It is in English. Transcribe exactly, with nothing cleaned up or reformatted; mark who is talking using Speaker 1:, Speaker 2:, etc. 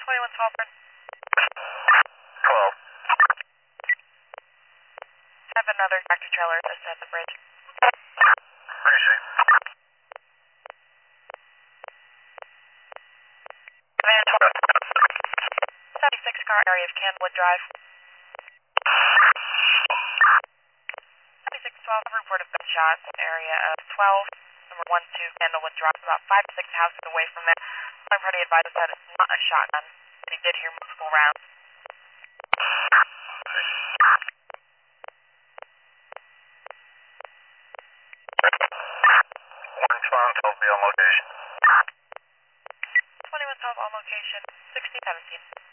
Speaker 1: twenty-one twelve.
Speaker 2: twelve.
Speaker 1: I have another tractor trailer just at the bridge.
Speaker 2: Appreciate it.
Speaker 1: Van seventy-six car area of Candlewood Drive. seventy-six twelve, report of gunshot, area of twelve, number one two Candlewood Drive, about five to six houses away from there. I'm pretty advised that it's not a shotgun, and he did hear multiple rounds.
Speaker 2: One twelve, twelve be on location.
Speaker 1: twenty-one twelve on location, sixteen seventeen.